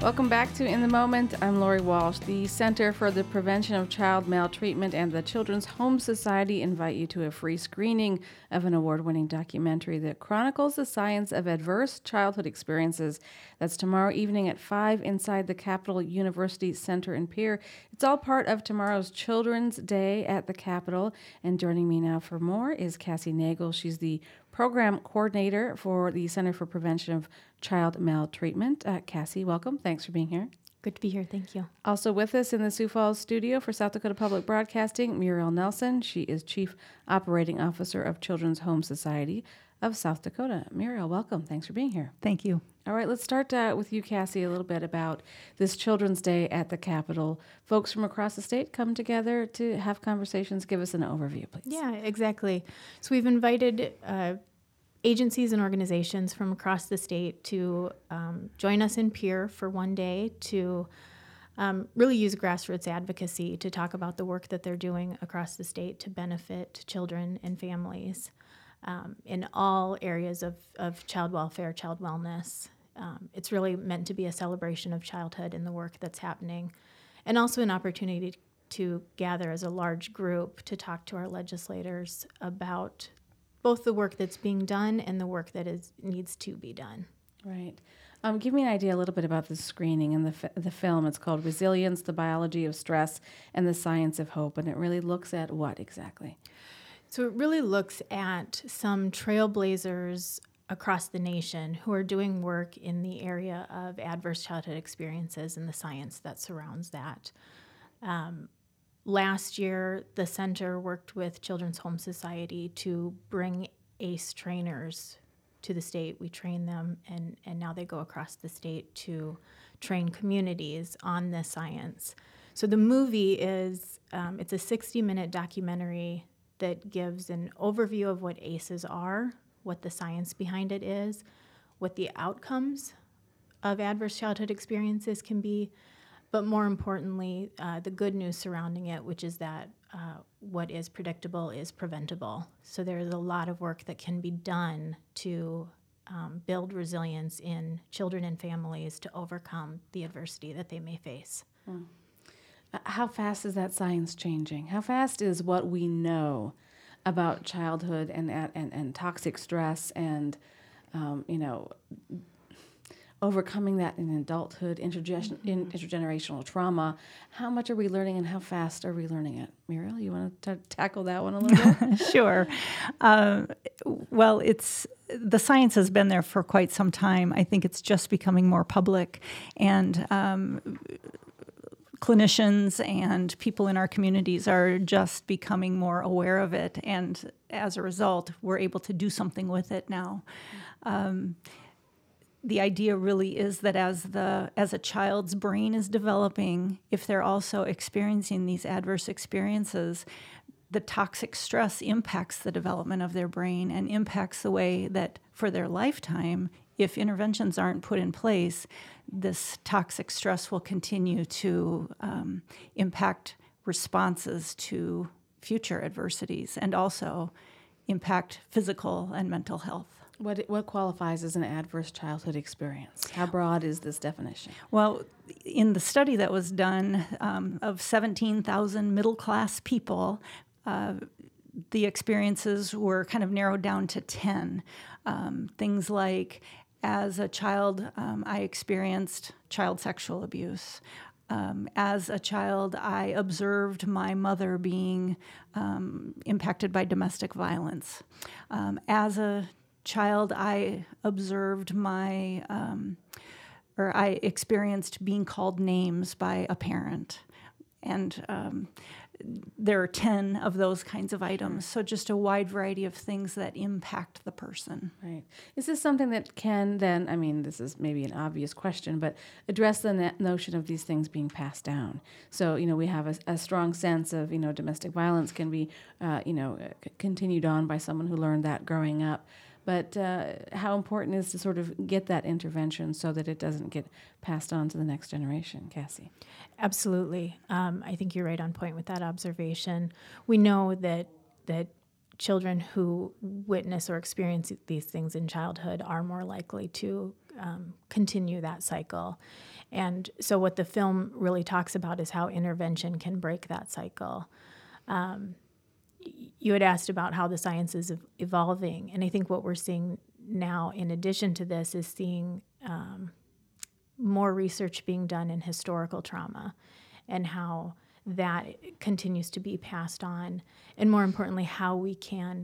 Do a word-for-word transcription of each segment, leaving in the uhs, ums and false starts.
Welcome back to In the Moment. I'm Lori Walsh. The Center for the Prevention of Child Maltreatment and the Children's Home Society invite you to a free screening of an award-winning documentary that chronicles the science of adverse childhood experiences. That's tomorrow evening at five inside the Capital University Center in Pierre. It's all part of tomorrow's Children's Day at the Capitol. And joining me now for more is Cassie Nagel. She's the program coordinator for the Center for Prevention of Child Maltreatment. Uh, Cassie, welcome. Thanks for being here. Good to be here. Thank you. Also with us in the Sioux Falls studio for South Dakota Public Broadcasting, Muriel Nelson. She is Chief Operating Officer of Children's Home Society of South Dakota. Muriel, welcome. Thanks for being here. Thank you. All right, let's start uh, with you, Cassie, a little bit about this Children's Day at the Capitol. Folks from across the state come together to have conversations. Give us an overview, please. Yeah, exactly. So we've invited uh, agencies and organizations from across the state to um, join us in Pierre for one day to um, really use grassroots advocacy to talk about the work that they're doing across the state to benefit children and families um, in all areas of, of child welfare, child wellness. Um, it's really meant to be a celebration of childhood and the work that's happening, and also an opportunity to gather as a large group to talk to our legislators about both the work that's being done and the work that is needs to be done. Right. Um, give me an idea a little bit about the screening and the f- the film. It's called Resilience, the Biology of Stress and the Science of Hope, and it really looks at what exactly? So it really looks at some trailblazers across the nation who are doing work in the area of adverse childhood experiences and the science that surrounds that. Um, Last year, the center worked with Children's Home Society to bring A C E trainers to the state. We train them, and, and now they go across the state to train communities on this science. So the movie is, um, it's a sixty-minute documentary that gives an overview of what A C Es are, what the science behind it is, what the outcomes of adverse childhood experiences can be, but more importantly, uh, the good news surrounding it, which is that uh, what is predictable is preventable. So there's a lot of work that can be done to um, build resilience in children and families to overcome the adversity that they may face. Hmm. How fast is that science changing? How fast is what we know about childhood and and, and toxic stress and, um, you know, overcoming that in adulthood, intergener- mm-hmm. intergenerational trauma? How much are we learning and how fast are we learning it? Muriel, you want to t- tackle that one a little bit? Sure. Uh, well, it's the science has been there for quite some time. I think it's just becoming more public, and um, clinicians and people in our communities are just becoming more aware of it, and as a result, we're able to do something with it now. Um, The idea really is that as the as a child's brain is developing, if they're also experiencing these adverse experiences, the toxic stress impacts the development of their brain and impacts the way that for their lifetime, if interventions aren't put in place, this toxic stress will continue to um, impact responses to future adversities and also impact physical and mental health. What what qualifies as an adverse childhood experience? How broad is this definition? Well, in the study that was done um, of seventeen thousand middle-class people, uh, the experiences were kind of narrowed down to ten. Um, things like, as a child, um, I experienced child sexual abuse. Um, as a child, I observed my mother being um, impacted by domestic violence. Um, as a child, I observed my, um, or I experienced being called names by a parent. And um, there are ten of those kinds of items. So just a wide variety of things that impact the person. Right. Is this something that can then, I mean, this is maybe an obvious question, but address the na- notion of these things being passed down? So, you know, we have a, a strong sense of, you know, domestic violence can be, uh, you know, c- continued on by someone who learned that growing up. But uh, how important is to sort of get that intervention so that it doesn't get passed on to the next generation, Cassie? Absolutely. Um, I think you're right on point with that observation. We know that that children who witness or experience these things in childhood are more likely to um, continue that cycle. And so what the film really talks about is how intervention can break that cycle. Um, you had asked about how the science is evolving, and I think what we're seeing now, in addition to this, is seeing um, more research being done in historical trauma and how that continues to be passed on, and more importantly, how we can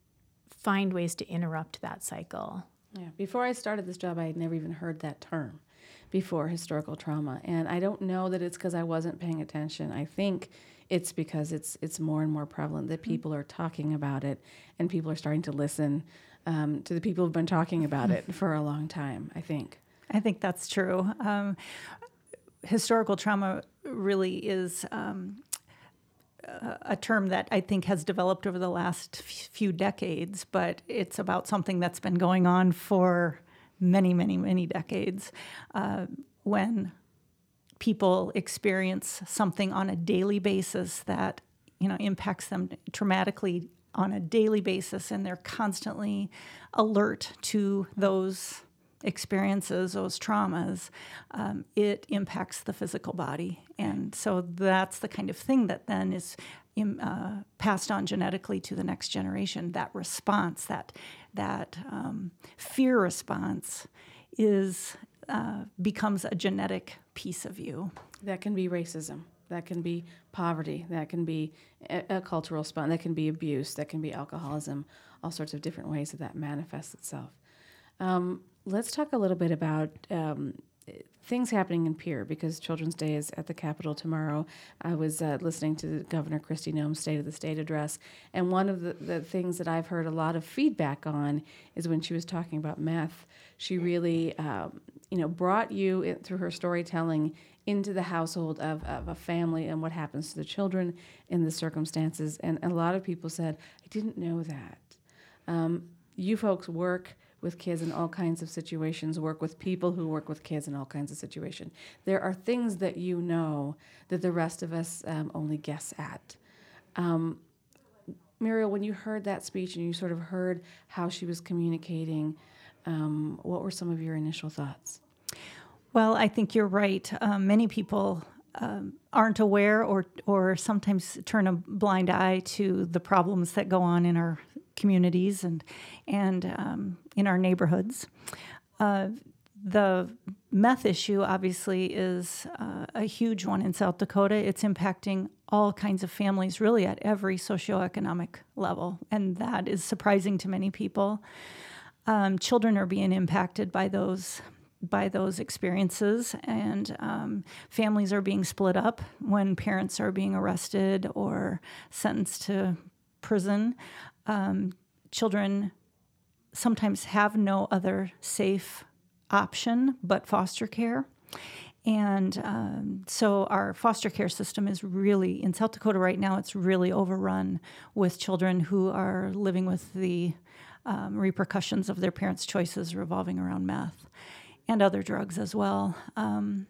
find ways to interrupt that cycle. Yeah. Before I started this job, I had never even heard that term before, historical trauma. And I don't know that it's because I wasn't paying attention. I think it's because it's it's more and more prevalent that people are talking about it, and people are starting to listen um, to the people who've been talking about it for a long time, I think. I think that's true. Um, historical trauma really is um, a, a term that I think has developed over the last f- few decades, but it's about something that's been going on for many, many, many decades. Uh, when people experience something on a daily basis that, you know, impacts them traumatically on a daily basis, and they're constantly alert to those experiences, those traumas, um, it impacts the physical body. And so that's the kind of thing that then is in, uh, passed on genetically to the next generation. That response, that that um, fear response is uh, becomes a genetic piece of you. That can be racism. That can be poverty. That can be a, a cultural response. That can be abuse. That can be alcoholism. All sorts of different ways that that manifests itself. Um, let's talk a little bit about um, things happening in Pierre, because Children's Day is at the Capitol tomorrow. I was uh, listening to Governor Kristi Noem's State of the State address, and one of the, the things that I've heard a lot of feedback on is when she was talking about meth. She really, um, you know, brought you in, through her storytelling into the household of, of a family and what happens to the children in the circumstances. And a lot of people said, I didn't know that. Um, you folks work with kids in all kinds of situations, work with people who work with kids in all kinds of situations. There are things that you know that the rest of us um, only guess at. Um, Muriel, when you heard that speech and you sort of heard how she was communicating, um, what were some of your initial thoughts? Well, I think you're right. Um, many people um, aren't aware or or sometimes turn a blind eye to the problems that go on in our communities and and um, in our neighborhoods. Uh, the meth issue obviously is uh, a huge one in South Dakota. It's impacting all kinds of families, really at every socioeconomic level, and that is surprising to many people. Um, children are being impacted by those by those experiences, and um, families are being split up when parents are being arrested or sentenced to prison. Um, children sometimes have no other safe option but foster care. And um, so our foster care system is really, in South Dakota right now, it's really overrun with children who are living with the um, repercussions of their parents' choices revolving around meth and other drugs as well. Um,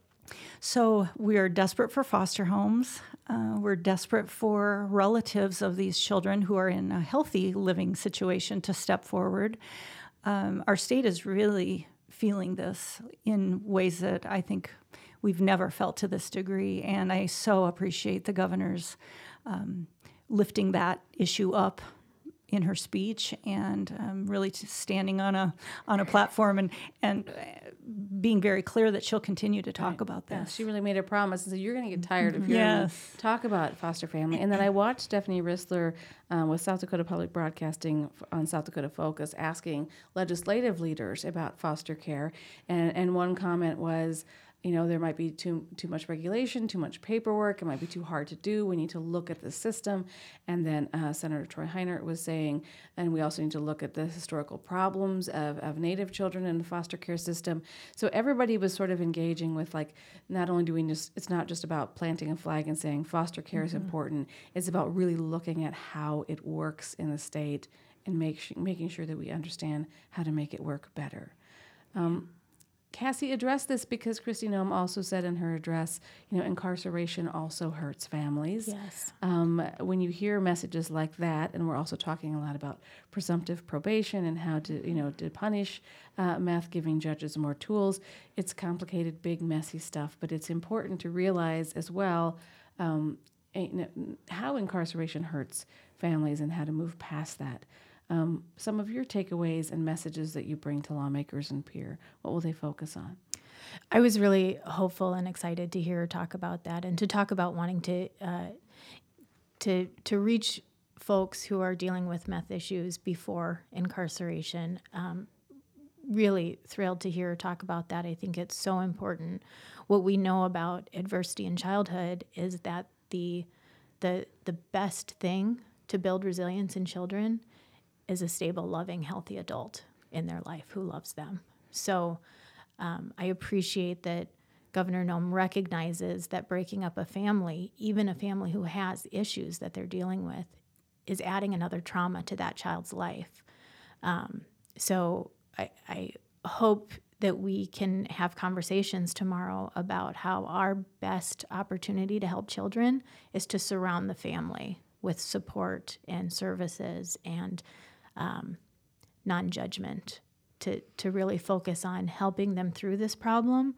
so we are desperate for foster homes. Uh, we're desperate for relatives of these children who are in a healthy living situation to step forward. Um, our state is really feeling this in ways that I think we've never felt to this degree, and I so appreciate the governor's um, lifting that issue up in her speech, and um, really just standing on a on a platform and and being very clear that she'll continue to talk right. about this. Yeah, she really made a promise and said, you're going to get tired if you're yes. going to talk about foster family. And then I watched Stephanie Rissler um, with South Dakota Public Broadcasting on South Dakota Focus asking legislative leaders about foster care. And, and one comment was, you know, there might be too too much regulation, too much paperwork. It might be too hard to do. We need to look at the system. And then uh, Senator Troy Heinert was saying, and we also need to look at the historical problems of, of Native children in the foster care system. So everybody was sort of engaging with, like, not only do we just, it's not just about planting a flag and saying foster care mm-hmm. is important. It's about really looking at how it works in the state and make, making sure that we understand how to make it work better. Um, Cassie addressed this because Kristi Noem also said in her address, you know, incarceration also hurts families. Yes. Um, when you hear messages like that, and we're also talking a lot about presumptive probation and how to, you know, to punish uh, meth, giving judges more tools, it's complicated, big, messy stuff. But it's important to realize as well um, how incarceration hurts families and how to move past that. Um, some of your takeaways and messages that you bring to lawmakers and peer, what will they focus on? I was really hopeful and excited to hear her talk about that and to talk about wanting to uh, to to reach folks who are dealing with meth issues before incarceration. Um, really thrilled to hear her talk about that. I think it's so important. What we know about adversity in childhood is that the the the best thing to build resilience in children is a stable, loving, healthy adult in their life who loves them. So um, I appreciate that Governor Noem recognizes that breaking up a family, even a family who has issues that they're dealing with, is adding another trauma to that child's life. Um, so I, I hope that we can have conversations tomorrow about how our best opportunity to help children is to surround the family with support and services and Um, non-judgment, to, to really focus on helping them through this problem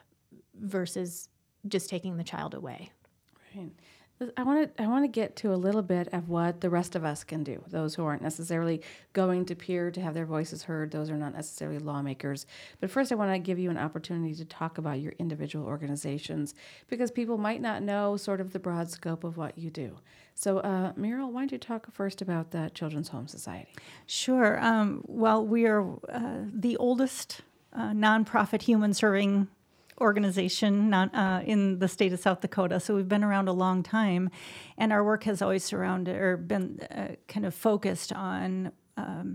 versus just taking the child away. Right. I want to I want to get to a little bit of what the rest of us can do. Those who aren't necessarily going to peer to have their voices heard, those are not necessarily lawmakers. But first, I want to give you an opportunity to talk about your individual organizations because people might not know sort of the broad scope of what you do. So, uh, Muriel, why don't you talk first about the Children's Home Society? Sure. Um, well, we are uh, the oldest uh, nonprofit human-serving organization not, uh, in the state of South Dakota. So we've been around a long time, and our work has always surrounded or been uh, kind of focused on um,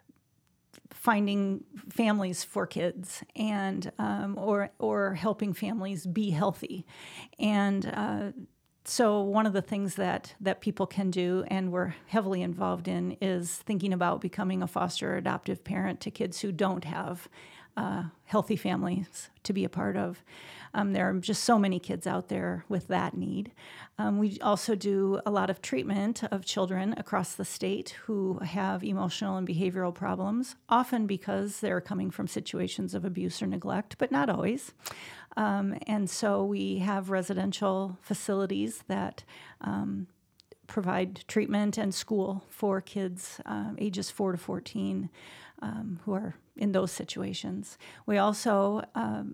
finding families for kids and um, or or helping families be healthy. And uh, so one of the things that, that people can do, and we're heavily involved in, is thinking about becoming a foster or adoptive parent to kids who don't have uh, healthy families to be a part of. Um, there are just so many kids out there with that need. Um, we also do a lot of treatment of children across the state who have emotional and behavioral problems, often because they're coming from situations of abuse or neglect, but not always. Um, and so we have residential facilities that um, provide treatment and school for kids um, ages four to fourteen um, who are in those situations. We also um,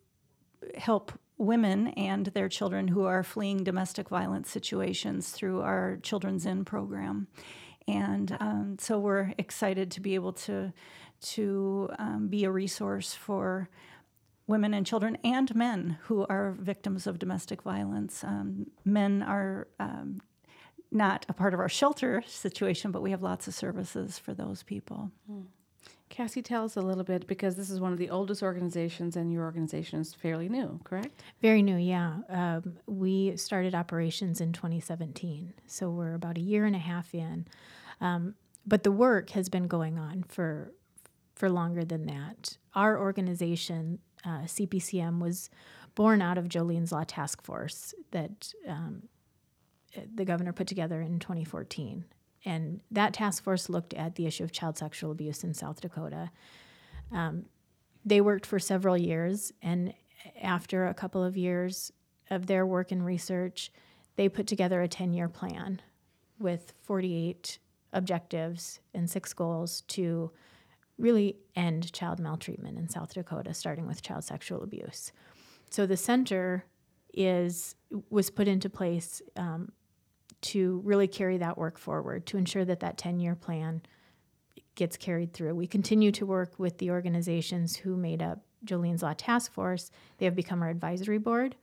help women and their children who are fleeing domestic violence situations through our Children's Inn program. And um, so we're excited to be able to, to um, be a resource for women and children and men who are victims of domestic violence. Um, men are um, not a part of our shelter situation, but we have lots of services for those people. Hmm. Cassie, tell us a little bit, because this is one of the oldest organizations and your organization is fairly new, correct? Very new, yeah. Um, we started operations in twenty seventeen, so we're about a year and a half in. Um, but the work has been going on for for longer than that. Our organization, uh, C P C M, was born out of Jolene's Law Task Force that um, the governor put together in twenty fourteen. And that task force looked at the issue of child sexual abuse in South Dakota. Um, they worked for several years, and after a couple of years of their work and research, they put together a ten-year plan with forty-eight objectives and six goals to really end child maltreatment in South Dakota, starting with child sexual abuse. So the center is was put into place um, to really carry that work forward, to ensure that that ten-year plan gets carried through. We continue to work with the organizations who made up Jolene's Law Task Force. They have become our advisory board.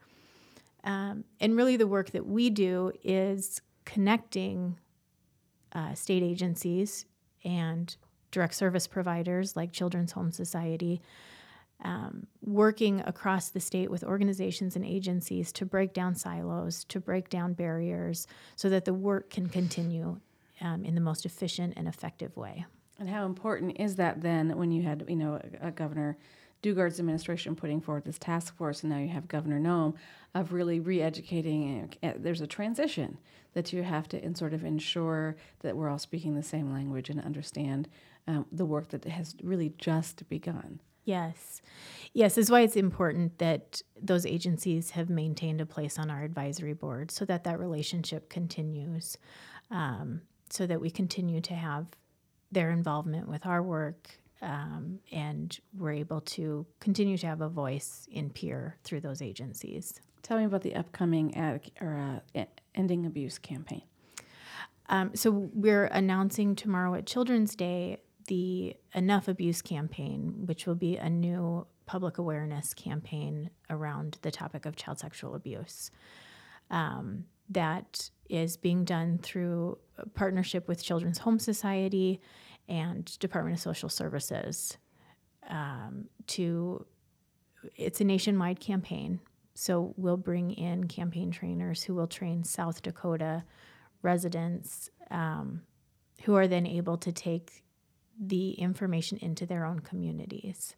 Um, and really the work that we do is connecting uh, state agencies and direct service providers like Children's Home Society, Um, working across the state with organizations and agencies to break down silos, to break down barriers, so that the work can continue um, in the most efficient and effective way. And how important is that then when you had, you know, a, a governor Dugard's administration putting forward this task force, and now you have Governor Noem, of really re-educating. And there's a transition that you have to in sort of ensure that we're all speaking the same language and understand um, the work that has really just begun. Yes. Yes, is why it's important that those agencies have maintained a place on our advisory board so that that relationship continues, um, so that we continue to have their involvement with our work, um, and we're able to continue to have a voice in peer through those agencies. Tell me about the upcoming ad, or uh, Ending Abuse campaign. Um, so we're announcing tomorrow at Children's Day the Enough Abuse campaign, which will be a new public awareness campaign around the topic of child sexual abuse. Um, that is being done through a partnership with Children's Home Society and Department of Social Services. Um, to, it's a nationwide campaign, so we'll bring in campaign trainers who will train South Dakota residents, um, who are then able to take the information into their own communities.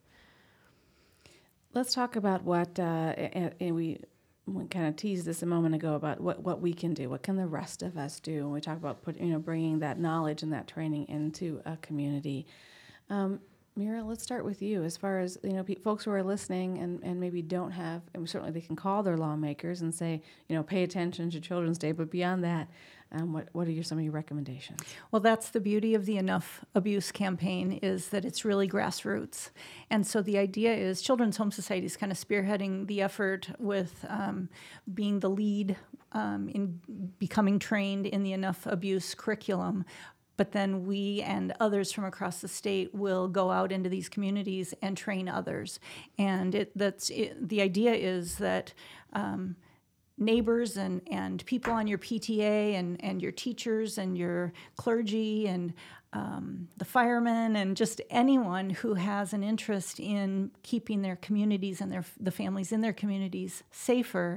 Let's talk about what, uh, and, and we, we kind of teased this a moment ago about what, what we can do. What can the rest of us do? When we talk about put, you know, bringing that knowledge and that training into a community. Um, Mira, let's start with you. As far as, you know, pe- folks who are listening and, and maybe don't have, and certainly they can call their lawmakers and say, you know, pay attention to Children's Day. But beyond that, um, what what are your, some of your recommendations? Well, that's the beauty of the Enough Abuse campaign, is that it's really grassroots. And so the idea is Children's Home Society is kind of spearheading the effort with um, being the lead um, in becoming trained in the Enough Abuse curriculum. But then we and others from across the state will go out into these communities and train others. And it, that's it, the idea is that um, neighbors and, and people on your P T A and, and your teachers and your clergy and um, the firemen and just anyone who has an interest in keeping their communities and their the families in their communities safer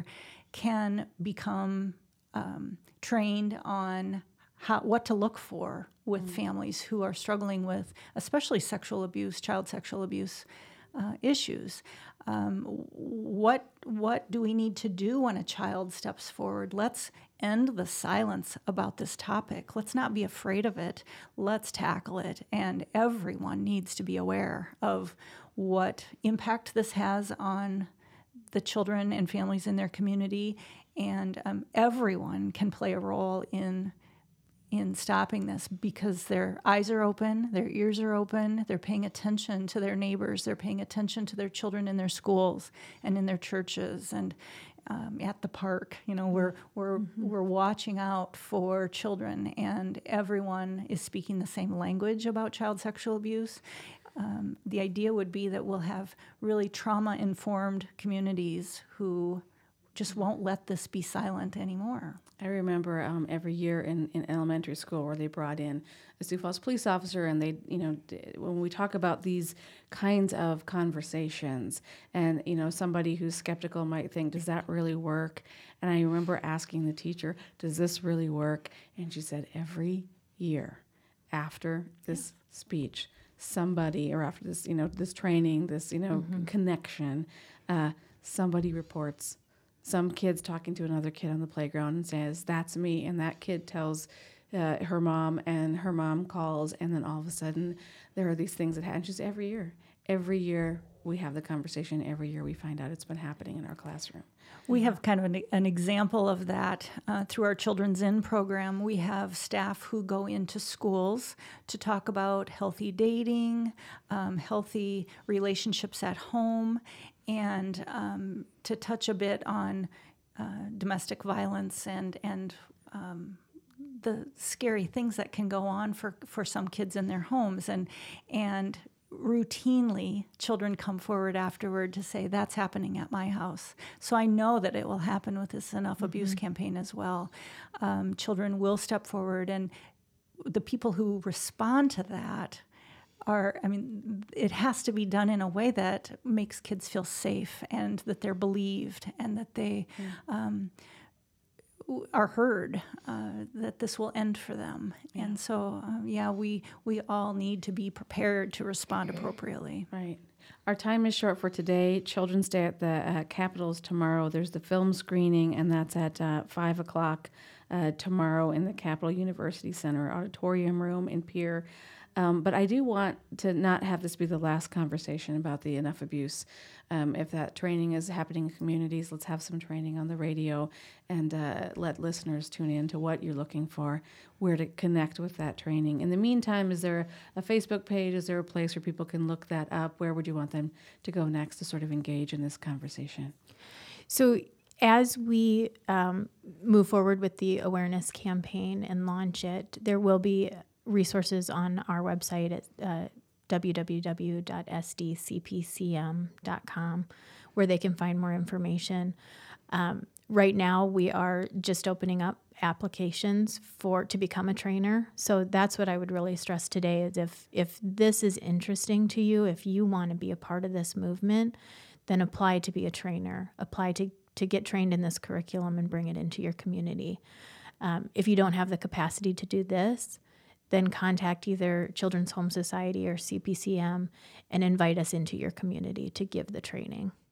can become um, trained on How, what to look for with mm. families who are struggling with, especially sexual abuse, child sexual abuse uh, issues. Um, what what do we need to do when a child steps forward? Let's end the silence about this topic. Let's not be afraid of it. Let's tackle it. And everyone needs to be aware of what impact this has on the children and families in their community. And um, everyone can play a role in in stopping this, because their eyes are open, their ears are open, they're paying attention to their neighbors, they're paying attention to their children in their schools and in their churches and um, at the park. You know, we're we're mm-hmm. we're watching out for children, and everyone is speaking the same language about child sexual abuse. Um, the idea would be that we'll have really trauma-informed communities who just won't let this be silent anymore. I remember um, every year in, in elementary school where they brought in a Sioux Falls police officer, and they, you know, d- when we talk about these kinds of conversations, and, you know, somebody who's skeptical might think, does that really work? And I remember asking the teacher, does this really work? And she said, every year after this yeah. speech, somebody, or after this, you know, this training, this, you know, mm-hmm. connection, uh, somebody reports some kid's talking to another kid on the playground and says, that's me. And that kid tells uh, her mom, and her mom calls, and then all of a sudden there are these things that happen. Just every year. Every year we have the conversation. Every year we find out it's been happening in our classroom. We have kind of an, an example of that uh, through our Children's In program. We have staff who go into schools to talk about healthy dating, um, healthy relationships at home, and um, to touch a bit on uh, domestic violence and and um, the scary things that can go on for, for some kids in their homes. And and routinely, children come forward afterward to say, that's happening at my house. So I know that it will happen with this Enough mm-hmm. Abuse campaign as well. Um, children will step forward, and the people who respond to that are, I mean, it has to be done in a way that makes kids feel safe and that they're believed and that they, mm. um, are heard, uh, that this will end for them. Yeah. And so, uh, yeah, we, we all need to be prepared to respond appropriately. Right. Our time is short for today. Children's Day at the uh, Capitol is tomorrow. There's the film screening, and that's at uh, five o'clock uh, tomorrow in the Capital University Center auditorium room in Pierre. Um, but I do want to not have this be the last conversation about the enough abuse. Um, if that training is happening in communities, let's have some training on the radio and uh, let listeners tune in to what you're looking for, where to connect with that training. In the meantime, is there a Facebook page? Is there a place where people can look that up? Where would you want them to go next to sort of engage in this conversation? So as we um, move forward with the awareness campaign and launch it, there will be resources on our website at uh, w w w dot s d c p c m dot com where they can find more information. Um, right now, we are just opening up applications for to become a trainer. So that's what I would really stress today is if, if this is interesting to you, if you want to be a part of this movement, then apply to be a trainer. Apply to, to get trained in this curriculum and bring it into your community. Um, if you don't have the capacity to do this, then contact either Children's Home Society or C P C M and invite us into your community to give the training.